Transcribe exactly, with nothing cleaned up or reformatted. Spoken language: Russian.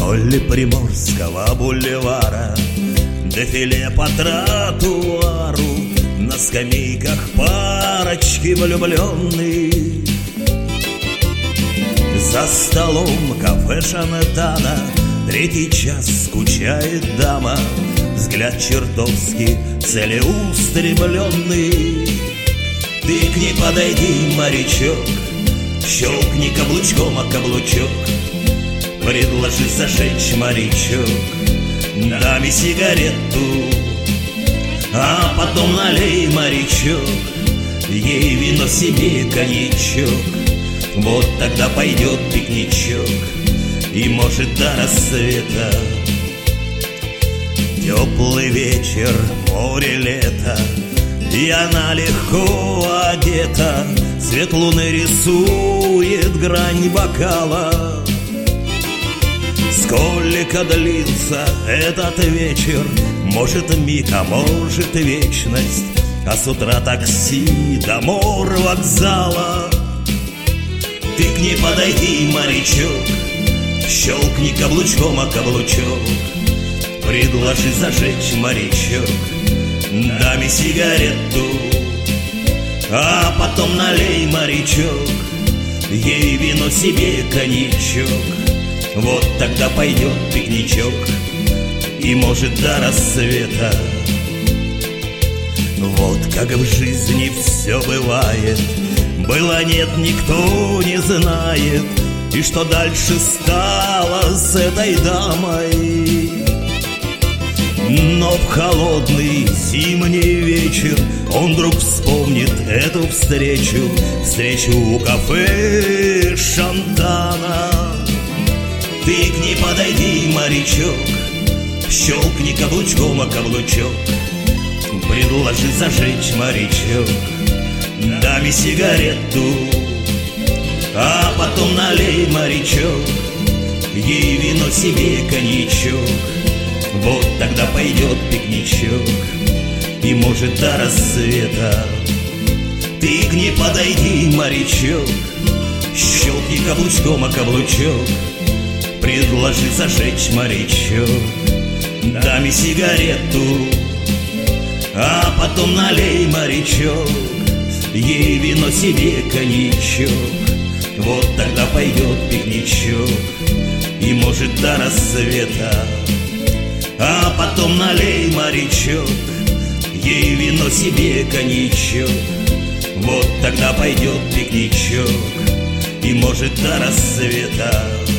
Вдоль Приморского бульвара дефиле по тротуару, на скамейках парочки влюбленные. За столом кафе Шантана третий час скучает дама, взгляд чертовски целеустремленный. Ты к ней подойди, морячок, щелкни каблучком о каблучок, предложи зажечь, морячок, даме сигарету, а потом налей, морячок, ей вино, себе коньячок. Вот тогда пойдет пикничок, и может до рассвета. Теплый вечер, море, лето, и она легко одета, свет луны рисует грань бокала. Сколько длится этот вечер, может миг, а может вечность, а с утра такси до морвокзала. Ты к ней подойди, морячок, щелкни каблучком о каблучок, предложи зажечь, морячок, даме сигарету, а потом налей, морячок, ей вино, себе коньячок. Вот тогда пойдет пикничок, и может до рассвета. Вот как в жизни все бывает, было нет, никто не знает, и что дальше стало с этой дамой. Но в холодный зимний вечер он вдруг вспомнит эту встречу, встречу у кафе Шантана. Ты к ней подойди, морячок, щелкни каблучком о каблучок, предложи зажечь, морячок, даме сигарету, а потом налей, морячок, ей вино, себе коньячок. Вот тогда пойдет пикничок, и может до рассвета. Ты к ней подойди, морячок, щелкни каблучком о каблучок, предложи зажечь, морячок, даме сигарету, а потом налей, морячок, ей вино, себе коньячок. Вот тогда пойдет пикничок, и может до рассвета. А потом налей, морячок, ей вино, себе коньячок. Вот тогда пойдет пикничок, и может до рассвета.